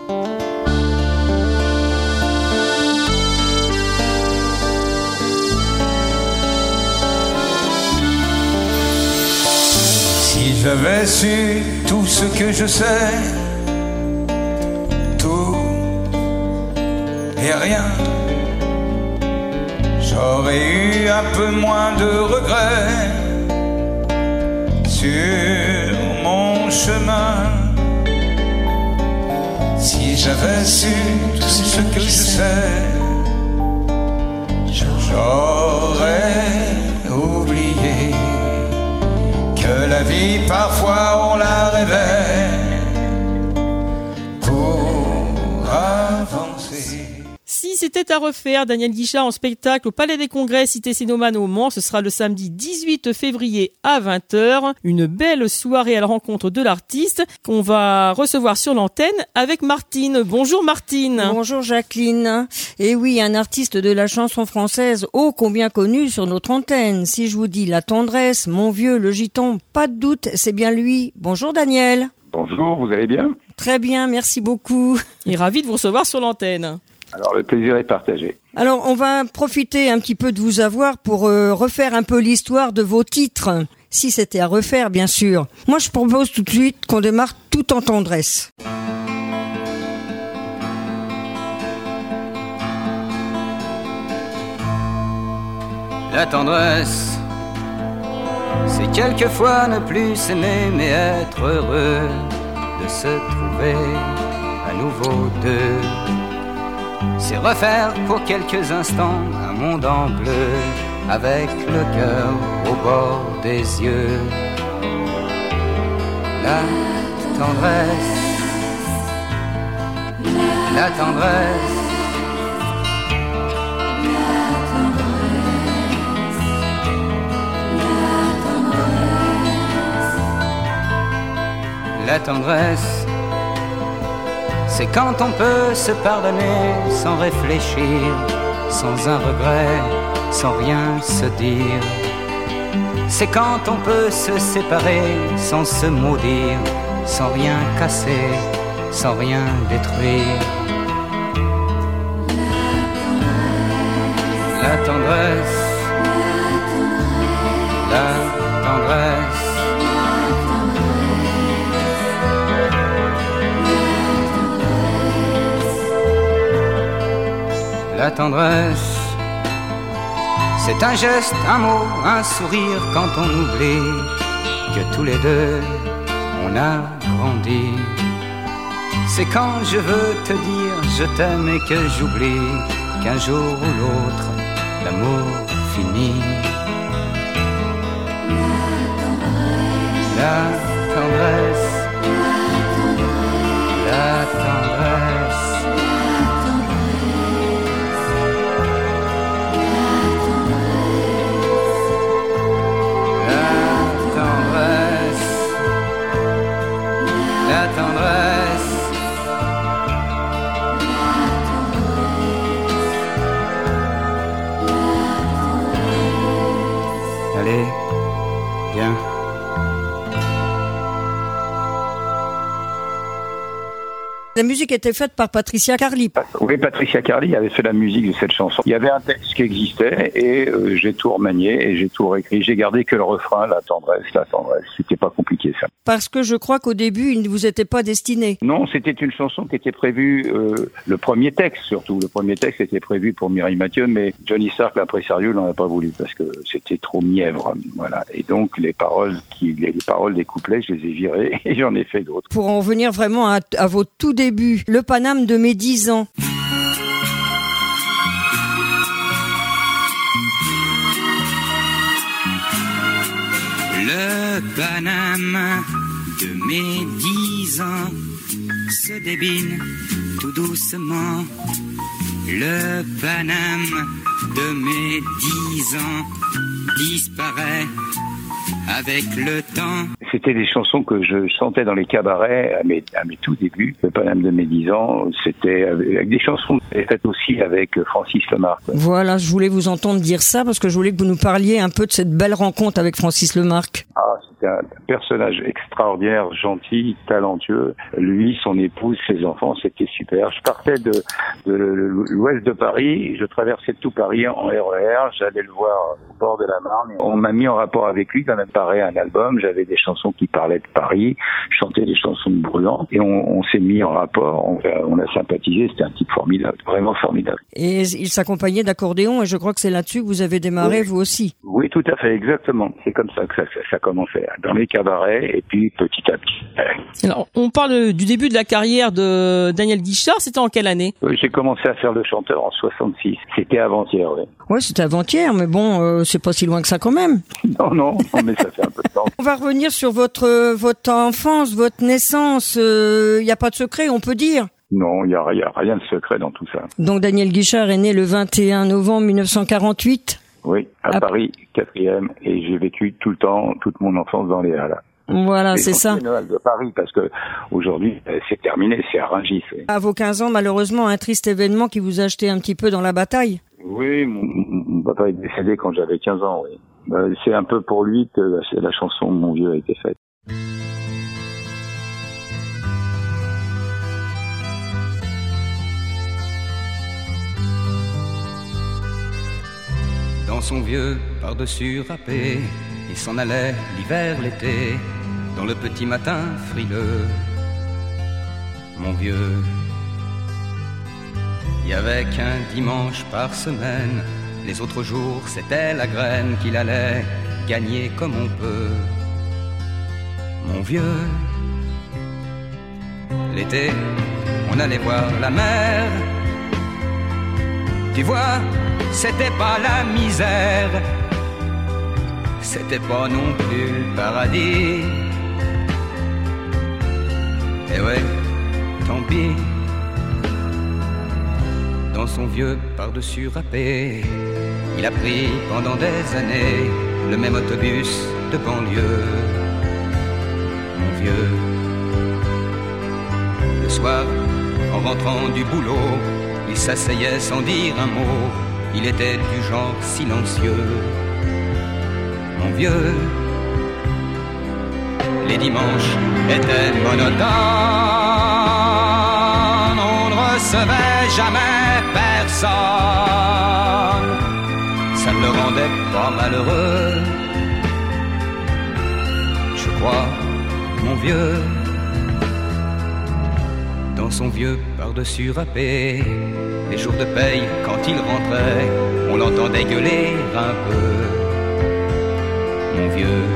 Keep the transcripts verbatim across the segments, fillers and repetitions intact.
Si j'avais su tout ce que je sais, tout et rien, j'aurais eu un peu moins de regrets sur mon chemin. Si j'avais su tout ce que je sais, j'aurais oublié que la vie parfois on la rêvait pour avancer. Si c'était à refaire, Daniel Guichard en spectacle au Palais des Congrès Cité Cénomane au Mans, ce sera le samedi dix-huit février à vingt heures. Une belle soirée à la rencontre de l'artiste qu'on va recevoir sur l'antenne avec Martine. Bonjour Martine. Bonjour Jacqueline. Et oui, un artiste de la chanson française ô combien connu sur notre antenne. Si je vous dis La Tendresse, Mon Vieux, Le Giton, pas de doute, c'est bien lui. Bonjour Daniel. Bonjour, vous allez bien ? Très bien, merci beaucoup. Et ravi de vous recevoir sur l'antenne. Alors, le plaisir est partagé. Alors, on va profiter un petit peu de vous avoir pour euh, refaire un peu l'histoire de vos titres. Si c'était à refaire, bien sûr. Moi, je propose tout de suite qu'on démarre Tout en tendresse. La tendresse, c'est quelquefois ne plus s'aimer, mais être heureux de se trouver à nouveau deux. C'est refaire pour quelques instants un monde en bleu, avec le cœur au bord des yeux. La tendresse, la tendresse, la tendresse, c'est quand on peut se pardonner sans réfléchir, sans un regret, sans rien se dire. C'est quand on peut se séparer sans se maudire, sans rien casser, sans rien détruire. La tendresse, la tendresse, la tendresse, c'est un geste, un mot, un sourire quand on oublie que tous les deux on a grandi. C'est quand je veux te dire je t'aime et que j'oublie qu'un jour ou l'autre l'amour finit. La tendresse, la tendresse, la tendresse, allez, viens. La musique était faite par Patricia Carly. Oui, Patricia Carly avait fait la musique de cette chanson. Il y avait un texte qui existait et euh, j'ai tout remanié et j'ai tout réécrit. J'ai gardé que le refrain, la tendresse, la tendresse. C'était pas compliqué ça. Parce que je crois qu'au début, il ne vous était pas destiné. Non, c'était une chanson qui était prévue, euh, le premier texte surtout. Le premier texte était prévu pour Mireille Mathieu, mais Johnny Stark, l'imprésario, n'en a pas voulu parce que c'était trop mièvre. Voilà. Et donc les paroles, qui, les, les paroles des couplets, je les ai virées et j'en ai fait d'autres. Pour en venir vraiment à, à vos tout débuts. Début, le Paname de mes dix ans. Le Paname de mes dix ans se débine tout doucement. Le Paname de mes dix ans disparaît avec le temps. C'était des chansons que je chantais dans les cabarets à mes, à mes tout débuts. Le Paname de mes dix ans, c'était avec des chansons faites aussi avec Francis Lemarque. Voilà, je voulais vous entendre dire ça parce que je voulais que vous nous parliez un peu de cette belle rencontre avec Francis Lemarque. Ah, c'était c'était un personnage extraordinaire, gentil, talentueux. Lui, son épouse, ses enfants, c'était super. Je partais de, de l'ouest de Paris, je traversais tout Paris en R E R, j'allais le voir au bord de la Marne. On m'a mis en rapport avec lui quand même paré un album. J'avais des chansons qui parlaient de Paris, je chantais des chansons de Brûlant, et on, on s'est mis en rapport, on, on a sympathisé, c'était un type formidable, vraiment formidable. Et il s'accompagnait d'accordéon, et je crois que c'est là-dessus que vous avez démarré, oui. Vous aussi. Oui, tout à fait, exactement. C'est comme ça que ça, ça, ça commençait, dans les cabarets, et puis petit à petit. Alors, on parle du début de la carrière de Daniel Guichard, c'était en quelle année? Oui, j'ai commencé à faire le chanteur en soixante-six, c'était avant-hier, oui. Oui, c'était avant-hier, mais bon, euh, c'est pas si loin que ça quand même. Non, non, non, mais ça fait un peu de temps. On va revenir sur votre votre enfance, votre naissance. Il euh, n'y a pas de secret, on peut dire. Non, il n'y a, y a rien de secret dans tout ça. Donc Daniel Guichard est né le vingt et un novembre mille neuf cent quarante-huit. Oui, à, à Paris, quatrième, et j'ai vécu tout le temps, toute mon enfance dans les Halles. Voilà, c'est ça. Noël de Paris, parce que aujourd'hui, c'est terminé, c'est à Rungis. Oui. À vos quinze ans, malheureusement, un triste événement qui vous a jeté un petit peu dans la bataille. Oui, mon, mon papa est décédé quand j'avais quinze ans, oui. Ben, c'est un peu pour lui que la, la chanson Mon vieux a été faite. Dans son vieux par-dessus râpé, il s'en allait l'hiver, l'été, dans le petit matin frileux. Mon vieux, il y avait qu'un dimanche par semaine, les autres jours c'était la graine qu'il allait gagner comme on peut. Mon vieux, l'été, on allait voir la mer. Tu vois, c'était pas la misère, c'était pas non plus le paradis. Et ouais, tant pis. Dans son vieux par-dessus râpé, il a pris pendant des années le même autobus de banlieue. Mon vieux, le soir, en rentrant du boulot, il s'asseyait sans dire un mot, il était du genre silencieux. Mon vieux, les dimanches étaient monotones, on ne recevait jamais personne, ça ne le rendait pas malheureux. Je crois, mon vieux, dans son vieux par-dessus râpé, les jours de paye, quand il rentrait, on l'entendait gueuler un peu. Mon vieux,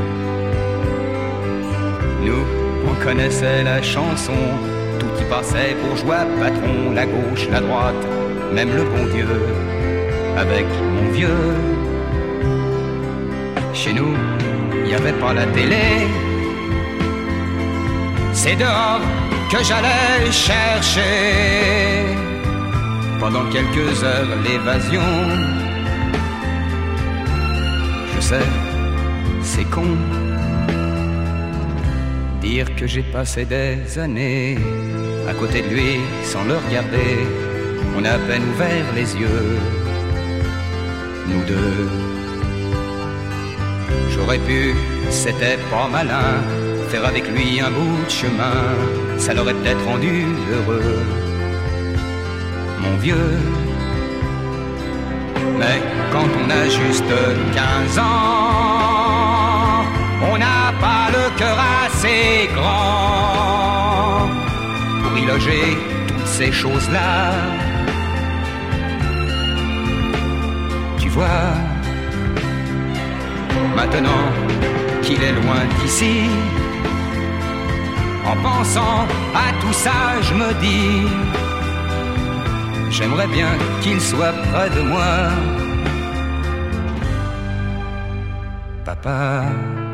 nous, on connaissait la chanson, tout y passait, bourgeois, patron, la gauche, la droite, même le bon Dieu. Avec mon vieux, chez nous, il n'y avait pas la télé, c'est dehors que j'allais chercher pendant quelques heures l'évasion. Je sais, c'est con dire que j'ai passé des années à côté de lui sans le regarder. On a à peine ouvert les yeux, nous deux. J'aurais pu, c'était pas malin, faire avec lui un bout de chemin, ça l'aurait peut-être rendu heureux, mon vieux. Mais quand on a juste quinze ans, on n'a pas le cœur assez grand pour y loger toutes ces choses-là. Tu vois, maintenant qu'il est loin d'ici, en pensant à tout ça, je me dis, j'aimerais bien qu'il soit près de moi, papa.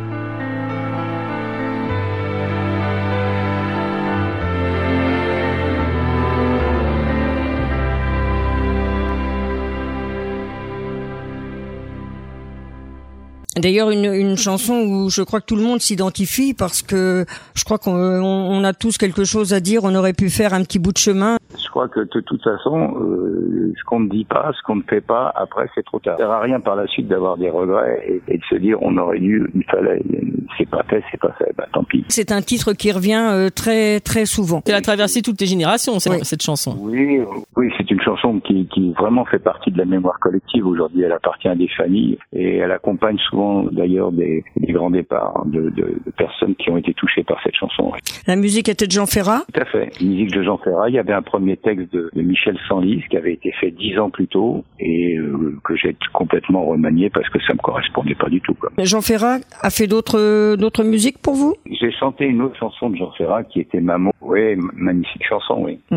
D'ailleurs, une, une chanson où je crois que tout le monde s'identifie, parce que je crois qu'on on a tous quelque chose à dire, on aurait pu faire un petit bout de chemin. Je crois que de toute façon, euh, ce qu'on ne dit pas, ce qu'on ne fait pas, après c'est trop tard. Ça sert à rien par la suite d'avoir des regrets et, et de se dire on aurait dû, il fallait, c'est pas fait, c'est pas fait, bah tant pis. C'est un titre qui revient euh, très très souvent. Elle a traversé toutes les générations, cette, oui. cette chanson. Oui, oui, c'est une chanson qui, qui vraiment fait partie de la mémoire collective. Aujourd'hui, elle appartient à des familles et elle accompagne souvent d'ailleurs des, des grands départs de, de, de personnes qui ont été touchées par cette chanson. La musique était de Jean Ferrat ? Tout à fait. Musique de Jean Ferrat. Il y avait un premier texte de, de Michel Sanlis qui avait été fait dix ans plus tôt et euh, que j'ai complètement remanié parce que ça me correspondait pas du tout, quoi. Jean Ferrat a fait d'autres d'autres musiques pour vous ? J'ai chanté une autre chanson de Jean Ferrat qui était Maman. Oui, magnifique chanson, oui. Mm.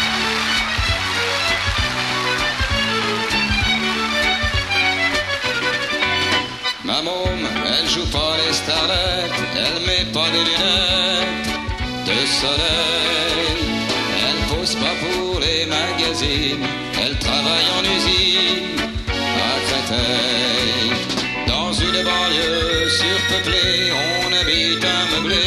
Ma môme, elle joue pas les starlettes, elle met pas des lunettes de soleil. Elle pose pas pour les magazines, elle travaille en usine à Créteil. Dans une banlieue surpeuplée, on habite un meublé,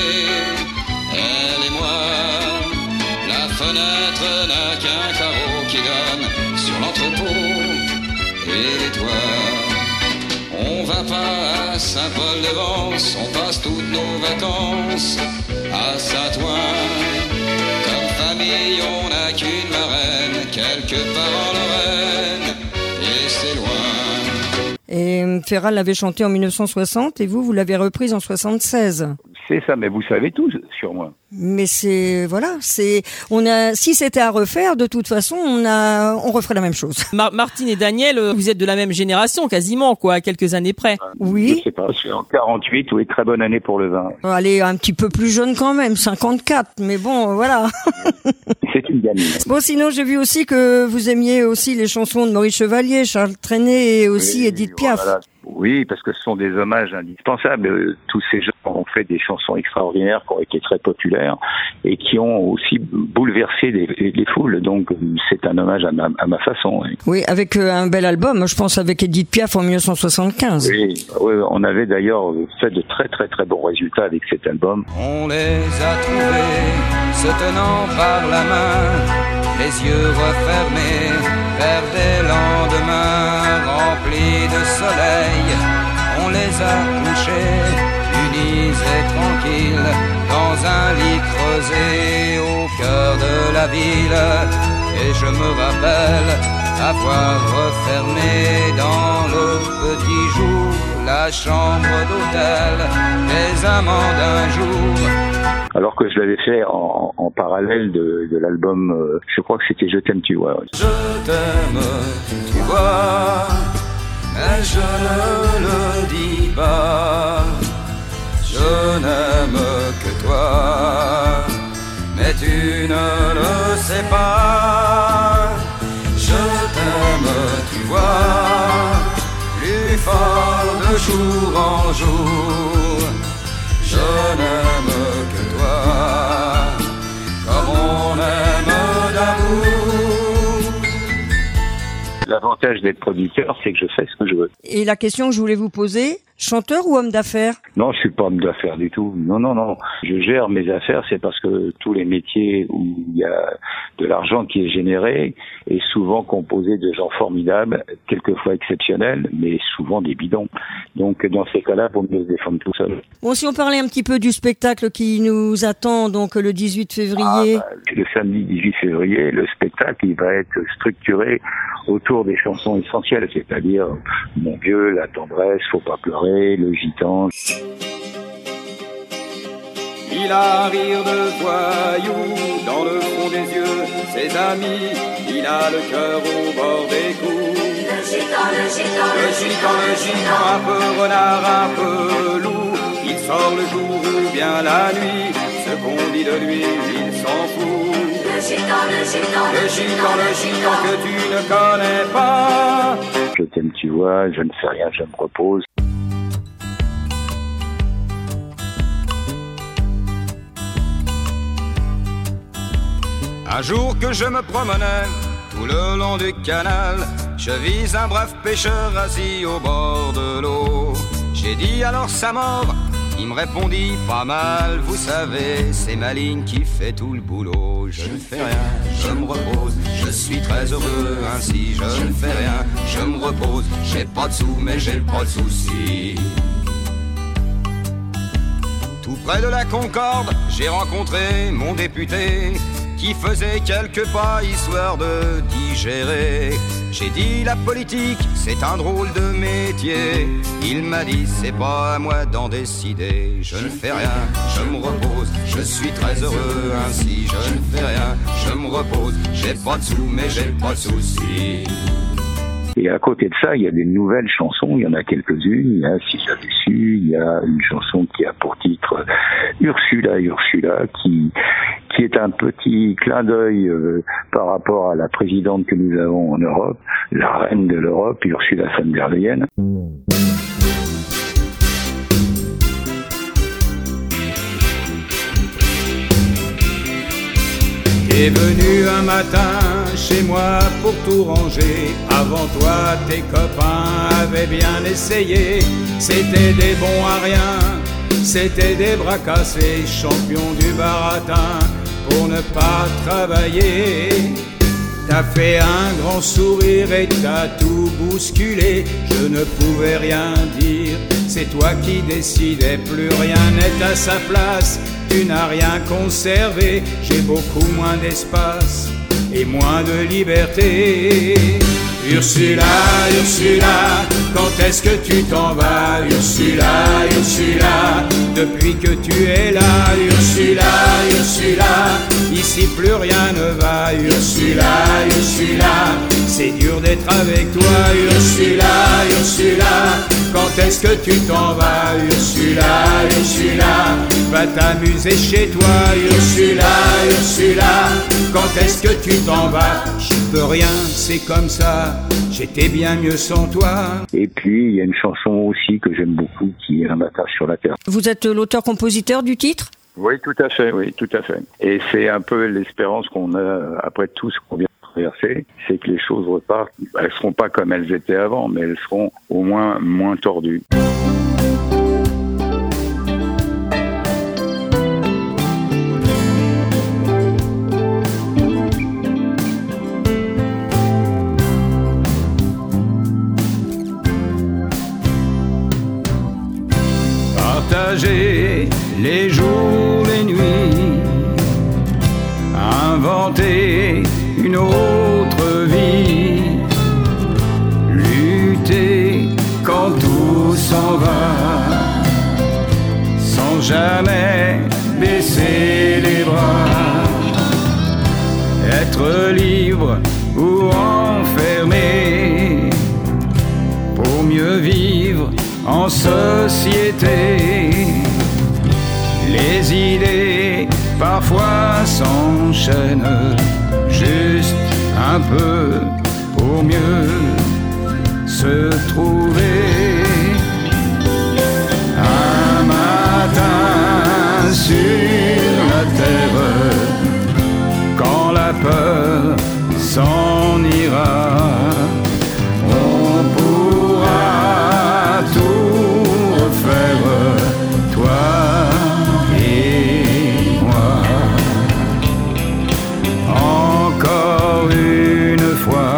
elle et moi. La fenêtre n'a qu'un carreau qui donne sur l'entrepôt et les toits. On va pas à Saint-Paul-de-Vence, on passe toutes nos vacances à Saint-Ouen. Comme famille, on n'a qu'une marraine, quelque part en Lorraine, et c'est loin. Et Ferrat l'avait chanté en mille neuf cent soixante et vous, vous l'avez reprise en soixante-seize. C'est ça, mais vous savez tout sur moi. Mais c'est voilà, c'est on a si c'était à refaire, de toute façon, on a on referait la même chose. Mar- Martine et Daniel, vous êtes de la même génération quasiment, quoi, à quelques années près. Oui. Je sais pas, je suis en quarante-huit, oui, très bonne année pour le vin. Allez, un petit peu plus jeune quand même, cinquante-quatre, mais bon, voilà. C'est une gamine. Bon, sinon, j'ai vu aussi que vous aimiez aussi les chansons de Maurice Chevalier, Charles Trenet et aussi Oui, Edith Piaf. Voilà. Oui, parce que ce sont des hommages indispensables. Tous ces gens ont fait des chansons extraordinaires qui ont été très populaires et qui ont aussi bouleversé les, les foules. Donc, c'est un hommage à ma, à ma façon. Oui, oui, avec euh, un bel album, je pense, avec Edith Piaf en mille neuf cent soixante-quinze. Oui, oui, on avait d'ailleurs fait de très très très bons résultats avec cet album. On les a trouvés se tenant par la main, les yeux refermés vers des lendemains remplis de soleil. On les a couchés, unis et tranquilles, dans un lit creusé au cœur de la ville. Et je me rappelle avoir refermé dans le petit jour la chambre d'hôtel des amants d'un jour. Alors que je l'avais fait en, en parallèle de, de l'album, euh, je crois que c'était Je t'aime, tu vois. Ouais. Je t'aime, tu vois, mais je ne le dis pas. Je n'aime que toi, mais tu ne le sais pas. Je t'aime, tu vois, plus fort de jour en jour. Je n'aime que toi, comme on aime d'amour. L'avantage d'être producteur, c'est que je fais ce que je veux. Et la question que je voulais vous poser, chanteur ou homme d'affaires ? Non, je suis pas homme d'affaires du tout. Non, non, non. Je gère mes affaires, c'est parce que tous les métiers où il y a de l'argent qui est généré est souvent composé de gens formidables, quelquefois exceptionnels, mais souvent des bidons. Donc, dans ces cas-là, pour mieux se défendre tout seul. Bon, si on parlait un petit peu du spectacle qui nous attend, donc le dix-huit février. Ah, bah, le samedi dix-huit février, le spectacle, il va être structuré autour des chansons essentielles, c'est-à-dire Mon vieux, La tendresse, Faut pas pleurer, Le gitan. Il a un rire de voyou dans le fond des yeux, ses amis, il a le cœur au bord des coups. Le gitan, le gitan, Le gitan, le gitan, un peu renard, un peu loup, il sort le jour ou bien la nuit, ce qu'on dit de lui, il s'en fout. le gitan, le gitan, Le gitan, le gitan que tu ne connais pas. Je t'aime, tu vois, je ne fais rien, je me repose. Un jour que je me promenais tout le long du canal, je vis un brave pêcheur assis au bord de l'eau. J'ai dit alors sa mort, Il me répondit pas mal, vous savez, c'est ma ligne qui fait tout le boulot. Je ne fais rien, je me repose, je suis très heureux ainsi. Je ne fais rien, je me repose, j'ai pas de sous mais j'ai pas de soucis. Tout près de la Concorde, j'ai rencontré mon député qui faisait quelques pas histoire de digérer. J'ai dit la politique, c'est un drôle de métier. Il m'a dit c'est pas à moi d'en décider. Je ne fais rien, je me repose, je suis très heureux ainsi. Je ne fais rien, je me repose, j'ai pas de sous mais j'ai pas de soucis. Et à côté de ça, il y a des nouvelles chansons, il y en a quelques-unes. Il y a Si j'avais su, il y a une chanson qui a pour titre Ursula, Ursula, qui qui est un petit clin d'œil euh, par rapport à la présidente que nous avons en Europe, la reine de l'Europe, Ursula von der Leyen. T'es venu un matin chez moi pour tout ranger. Avant toi, tes copains avaient bien essayé. C'était des bons à rien, c'était des bras cassés, champions du baratin pour ne pas travailler. T'as fait un grand sourire et t'as tout bousculé. Je ne pouvais rien dire, c'est toi qui décidais. Plus rien n'est à sa place, tu n'as rien conservé. J'ai beaucoup moins d'espace et moins de liberté. Ursula, Ursula, quand est-ce que tu t'en vas? Ursula, Ursula, depuis que tu es là. Ursula, Ursula, ici plus rien ne va. Ursula, Ursula, c'est dur d'être avec toi. Ursula, Ursula, quand est-ce que tu t'en vas? Ursula, Ursula, va t'amuser chez toi. Ursula, Ursula, quand est-ce que tu t'en vas? Je peux rien, c'est comme ça, j'étais bien mieux sans toi. Et puis il y a une chanson aussi que j'aime beaucoup qui est Un matin sur la terre. Vous êtes l'auteur-compositeur du titre? Oui, tout à fait, oui, tout à fait. Et c'est un peu l'espérance qu'on a après tout ce qu'on vient de traverser, c'est que les choses repartent. Elles seront pas comme elles étaient avant, mais elles seront au moins moins tordues. Partager les jours, les nuits, inventer une autre vie, lutter quand tout s'en va, sans jamais baisser les bras, être libre ou enfermé, pour mieux vivre en société. Les idées parfois s'enchaînent, juste un peu pour mieux se trouver. Un matin sur la terre, quand la peur s'en ira, on pourra tout refaire, toi et moi. Encore une fois,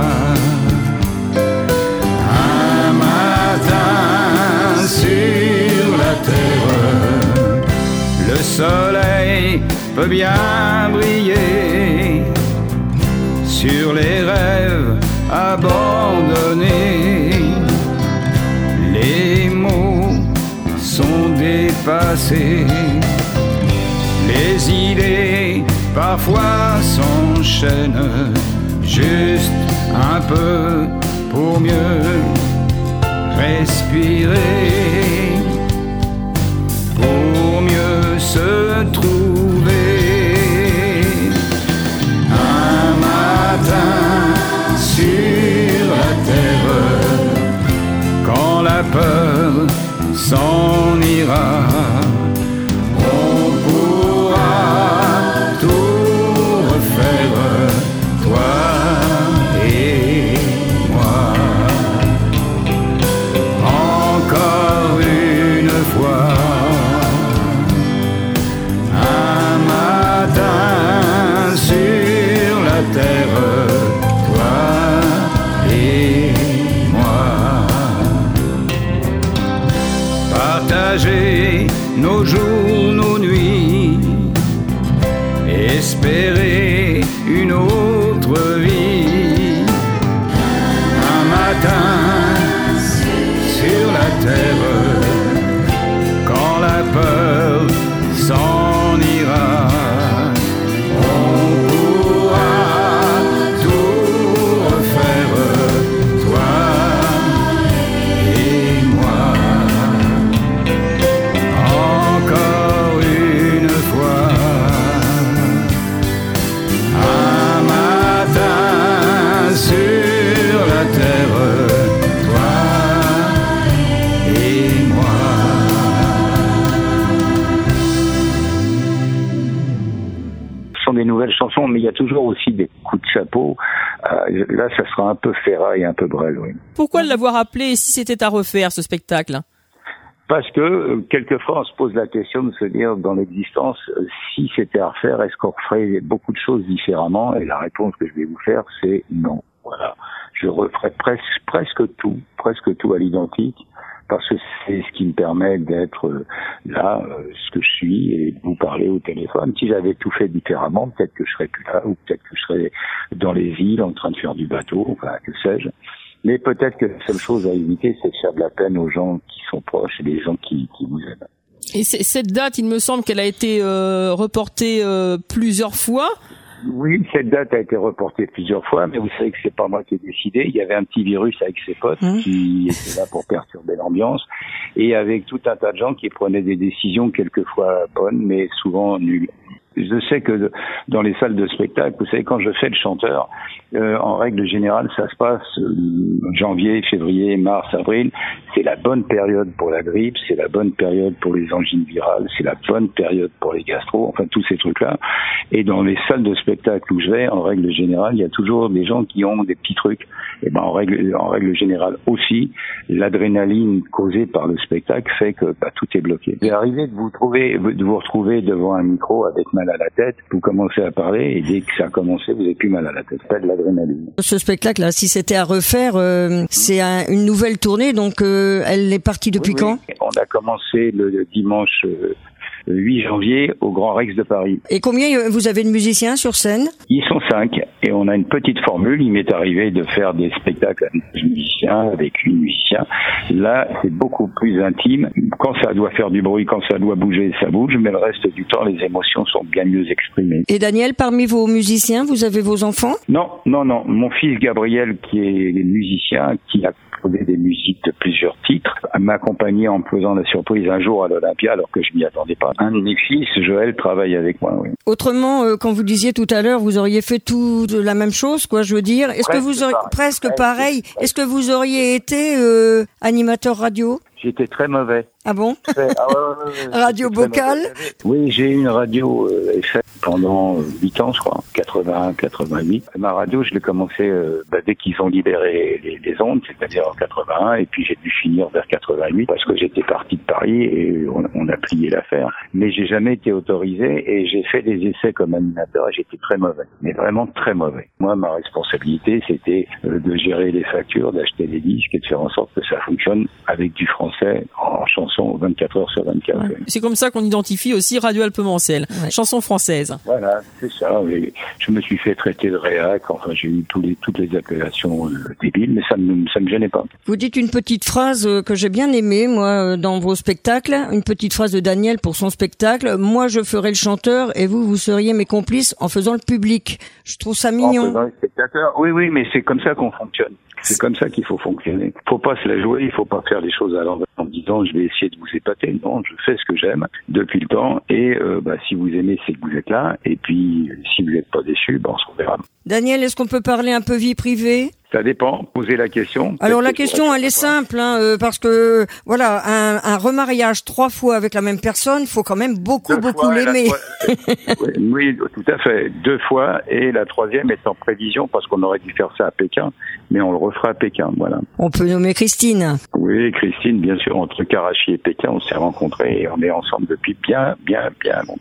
un matin sur la terre, le soleil peut bien briller sur les rêves abandonnés. Les mots sont dépassés, les idées parfois s'enchaînent, juste un peu pour mieux respirer, pour mieux se trouver. Un matin sur la terre, quand la peur s'en ira, on pourra tout refaire, toi et moi. Encore une fois. terre, toi et moi. Partager nos jours, nos nuits, espérer une autre vie. Un matin sur la terre, quand la peur s'en ira, on pourra tout refaire, toi et moi. Encore une fois, un matin sur la terre, toi et moi. Ce sont des nouvelles chansons, mais il y a toujours aussi des coups de chapeau. Euh, là, ça sera un peu Ferrat et un peu Brel, oui. Pourquoi l'avoir appelé si c'était à refaire, ce spectacle? Parce que, euh, quelquefois, on se pose la question de se dire, dans l'existence, euh, si c'était à refaire, est-ce qu'on ferait beaucoup de choses différemment? Et la réponse que je vais vous faire, c'est non. Voilà. Je referai presque, presque tout, presque tout à l'identique, parce que c'est ce qui me permet d'être euh, là, euh, ce que je suis, et de vous parler au téléphone. Si j'avais tout fait différemment, peut-être que je serais plus là, ou peut-être que je serais dans les îles en train de faire du bateau, enfin, que sais-je. Mais peut-être que la seule chose à éviter, c'est de faire de la peine aux gens qui sont proches et les gens qui, qui vous aiment. Et c'est- cette date, il me semble qu'elle a été euh, reportée euh, plusieurs fois. Oui, cette date a été reportée plusieurs fois, mais vous savez que c'est pas moi qui ai décidé. Il y avait un petit virus avec ses potes Mmh. qui était là pour perturber l'ambiance, et avec tout un tas de gens qui prenaient des décisions quelquefois bonnes, mais souvent nulles. Je sais que dans les salles de spectacle, vous savez, quand je fais le chanteur, euh, en règle générale, ça se passe euh, janvier, février, mars, avril. C'est la bonne période pour la grippe, c'est la bonne période pour les angines virales, c'est la bonne période pour les gastro, enfin tous ces trucs-là. Et dans les salles de spectacle où je vais, en règle générale, il y a toujours des gens qui ont des petits trucs. Et ben en règle, en règle générale aussi, l'adrénaline causée par le spectacle fait que bah, tout est bloqué. C'est arrivé de vous trouver, de vous retrouver devant un micro avec mal à la tête, vous commencez à parler et dès que ça a commencé, vous n'avez plus mal à la tête. Pas de l'adrénaline. Ce spectacle-là, si c'était à refaire, euh, c'est un- une nouvelle tournée, donc euh, elle est partie depuis Oui, quand? oui. On a commencé le, le dimanche euh, huit janvier au Grand Rex de Paris. Et combien euh, vous avez de musiciens sur scène? Ils sont cinq et on a une petite formule. Il m'est arrivé de faire des spectacles avec des musiciens, avec huit musiciens. Là, c'est beaucoup plus intime. Quand ça doit faire du bruit, quand ça doit bouger, ça bouge, mais le reste du temps, les émotions sont bien mieux exprimées. Et Daniel, parmi vos musiciens, vous avez vos enfants? Non, non, non. Mon fils Gabriel, qui est musicien, qui a composé des musiques de plusieurs titres, m'a accompagné en me faisant la surprise un jour à l'Olympia, alors que je m'y attendais pas. Un de mes fils, Joël, travaille avec moi, oui. Autrement, euh, quand vous disiez tout à l'heure, vous auriez fait tout de la même chose, quoi, je veux dire. Est-ce que Presque vous auriez, pareil. presque Presque pareil, pareil. est-ce que vous auriez été euh, animateur radio? J'étais très mauvais. Ah bon? Très- ah ouais, ouais, ouais, ouais, Radio j'étais très Bocal? mauvais. Oui, j'ai eu une radio euh, F M pendant huit ans, je crois, quatre-vingt-un, quatre-vingt-huit. Ma radio, je l'ai commencé euh, bah, dès qu'ils ont libéré les, les ondes, c'est-à-dire en quatre-vingt-un, et puis j'ai dû finir vers quatre-vingt-huit parce que j'étais parti de Paris et on, on a plié l'affaire. Mais j'ai jamais été autorisé et j'ai fait des essais comme animateur et j'étais très mauvais, mais vraiment très mauvais. Moi, ma responsabilité, c'était euh, de gérer les factures, d'acheter les disques et de faire en sorte que ça fonctionne avec du français en chanson vingt-quatre heures sur vingt-quatre. Ouais. C'est comme ça qu'on identifie aussi Radio Alpemancel, Ouais. chanson française. Voilà, c'est ça. Et je me suis fait traiter de réac. Enfin, j'ai eu tous les, toutes les appellations euh, débiles, mais ça me, ça me gênait pas. Vous dites une petite phrase euh, que j'ai bien aimée, moi, euh, dans vos spectacles. Une petite phrase de Daniel pour son spectacle. Moi, je ferai le chanteur et vous, vous seriez mes complices en faisant le public. Je trouve ça En mignon. faisant les spectateurs. Oui, oui, mais c'est comme ça qu'on fonctionne. C'est comme ça qu'il faut fonctionner. Faut pas se la jouer, il faut pas faire les choses à l'envers en disant je vais essayer de vous épater. Non, je fais ce que j'aime depuis le temps et euh, bah, si vous aimez, c'est que vous êtes là. Et puis, si vous n'êtes pas déçu, bah, on se reverra. Daniel, est-ce qu'on peut parler un peu vie privée? Ça dépend. Posez la question. Alors la Peut-être que je question, réponds elle est pas. simple, hein, euh, parce que voilà, un, un remariage trois fois avec la même personne, faut quand même beaucoup, Deux beaucoup fois, et la l'aimer. trois- oui, oui, tout à fait. Deux fois, et la troisième est en prévision parce qu'on aurait dû faire ça à Pékin, mais on le refera à Pékin, voilà. On peut nommer Christine. Oui, Christine, bien sûr, entre Karachi et Pékin, on s'est rencontrés et on est ensemble depuis bien, bien, bien longtemps.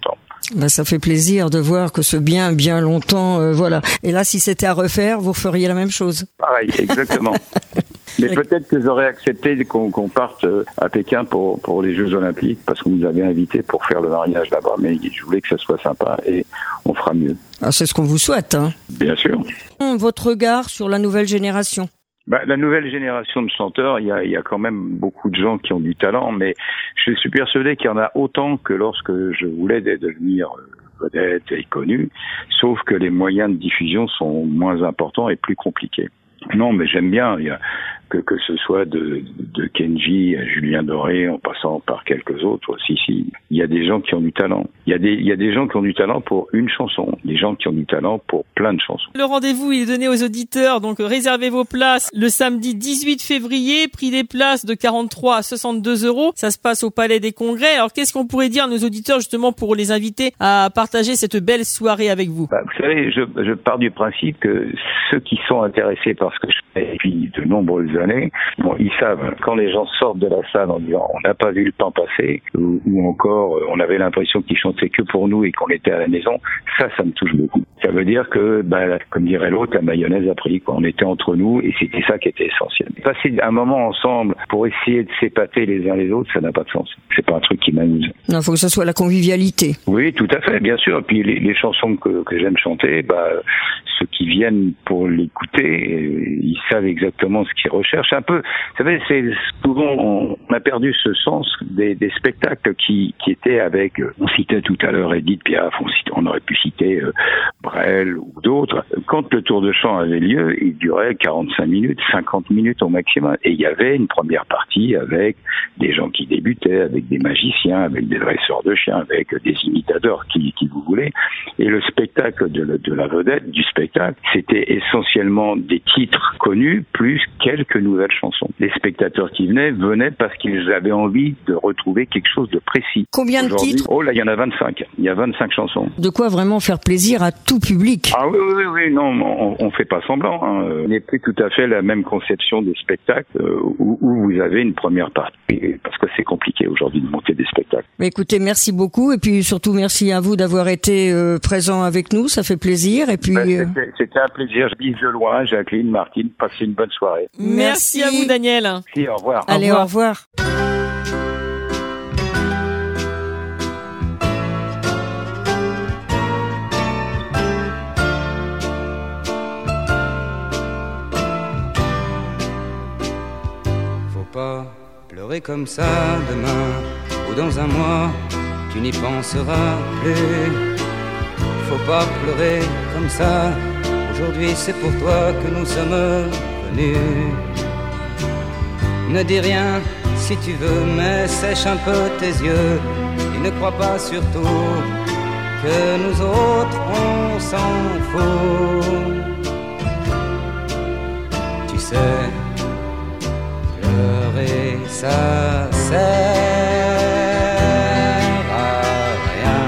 Ben, ça fait plaisir de voir que ce bien, bien longtemps, euh, voilà. Et là, si c'était à refaire, vous feriez la même chose. Pareil, exactement. Mais peut-être que j'aurais accepté qu'on, qu'on parte à Pékin pour, pour les Jeux Olympiques, parce qu'on nous avait invités pour faire le mariage là-bas, mais je voulais que ça soit sympa et on fera mieux. Ah, c'est ce qu'on vous souhaite, hein. Bien sûr. Votre regard sur la nouvelle génération? Bah, la nouvelle génération de chanteurs, il y a, il y a quand même beaucoup de gens qui ont du talent, mais je suis persuadé qu'il y en a autant que lorsque je voulais devenir vedette et connu, sauf que les moyens de diffusion sont moins importants et plus compliqués. Non, mais j'aime bien, il y a, que, que ce soit de, de Kenji à Julien Doré, en passant par quelques autres, si, si, il y a des gens qui ont du talent. Il y a des, il y a des gens qui ont du talent pour une chanson, des gens qui ont du talent pour plein de chansons. Le rendez-vous il est donné aux auditeurs, donc réservez vos places le samedi dix-huit février, prix des places de quarante-trois à soixante-deux euros. Ça se passe au Palais des Congrès. Alors qu'est-ce qu'on pourrait dire à nos auditeurs justement pour les inviter à partager cette belle soirée avec vous? Bah, vous savez, je, je pars du principe que ceux qui sont intéressés par ce que je fais depuis de nombreuses années, bon, ils savent, quand les gens sortent de la salle en disant on n'a pas vu le temps passer, ou, ou encore on avait l'impression qu'ils chantaient que pour nous et qu'on était à la maison, ça, ça me touche beaucoup. Ça veut dire que, bah, comme dirait l'autre, la mayonnaise a pris, quoi. On était entre nous et c'était ça qui était essentiel. Passer un moment ensemble pour essayer de s'épater les uns les autres, ça n'a pas de sens. C'est pas un truc qui m'amuse. Non, faut que ça soit la convivialité. Oui, tout à fait, bien sûr. Et puis les, les chansons que, que j'aime chanter, bah, ceux qui viennent pour l'écouter, ils savent exactement ce qu'ils recherchent. Un peu, vous savez, c'est souvent on a perdu ce sens des, des spectacles qui, qui étaient avec. On citait tout à l'heure Edith Piaf, on, citait, on aurait pu citer euh, Brel ou d'autres. Quand le tour de chant avait lieu, il durait quarante-cinq minutes, cinquante minutes au maximum, et il y avait une première partie avec des gens qui débutaient, avec des magiciens, avec des dresseurs de chiens, avec des imitateurs, qui, qui vous voulez. Et le spectacle de, la, de la vedette du spectacle, c'était essentiellement des titres connus plus quelques nouvelles chansons. Les spectateurs qui venaient venaient parce qu'ils avaient envie de retrouver quelque chose de précis. Combien de titres? Oh là, il y en a vingt-cinq. Il y a vingt-cinq chansons. De quoi vraiment faire plaisir à tout public. Ah oui, oui, oui, non, on, on fait pas semblant. Hein. On n'est plus tout à fait la même conception des spectacles euh, où, où vous avez une première partie. Parce que c'est compliqué aujourd'hui de monter des spectacles. Mais écoutez, merci beaucoup et puis surtout merci à vous d'avoir été euh, présent avec nous. Ça fait plaisir. Et puis ben, euh... c'était, c'était un plaisir. Je dis de loin, Jacqueline, Martine, passez une bonne soirée. Merci, merci à vous, Daniel. Merci, au revoir. Allez, au revoir. Au revoir. Pas pleurer comme ça demain ou dans un mois, tu n'y penseras plus. Faut pas pleurer comme ça, aujourd'hui c'est pour toi que nous sommes venus. Ne dis rien si tu veux, mais sèche un peu tes yeux et ne crois pas surtout que nous autres on s'en fout. Tu sais, pleurer, ça sert à rien.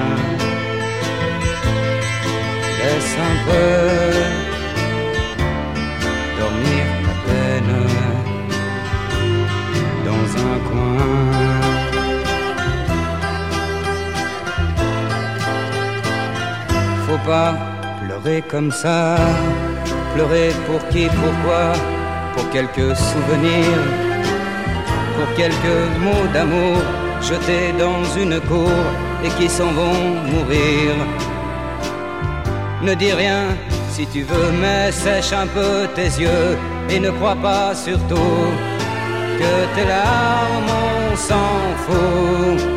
Laisse un peu dormir ta peine dans un coin. Faut pas pleurer comme ça. Pleurer pour qui, pourquoi? Pour quelques souvenirs, pour quelques mots d'amour jetés dans une cour et qui s'en vont mourir. Ne dis rien si tu veux, mais sèche un peu tes yeux et ne crois pas surtout que tes larmes on s'en fout.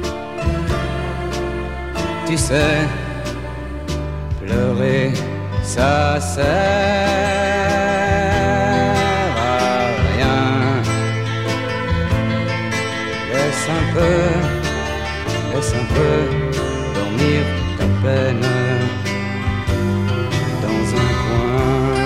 Tu sais, pleurer ça sert à rien. Laisse un peu, laisse un peu dormir ta peine dans un coin.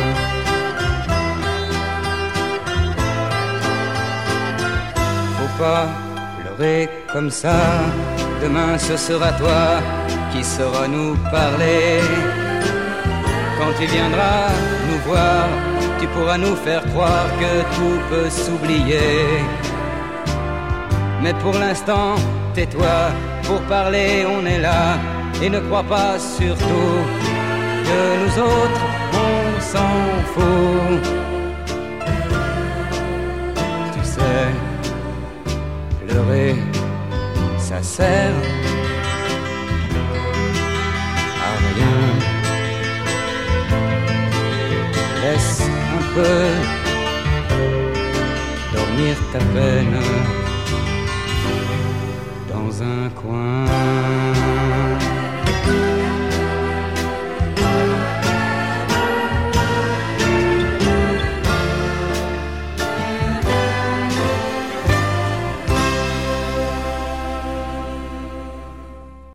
Faut pas pleurer comme ça, demain ce sera toi qui saura nous parler. Quand tu viendras nous voir, tu pourras nous faire croire que tout peut s'oublier. Mais pour l'instant, tais-toi pour parler, on est là. Et ne crois pas surtout que nous autres, on s'en fout. Tu sais, pleurer, ça sert à rien. Laisse un peu dormir ta peine dans un coin.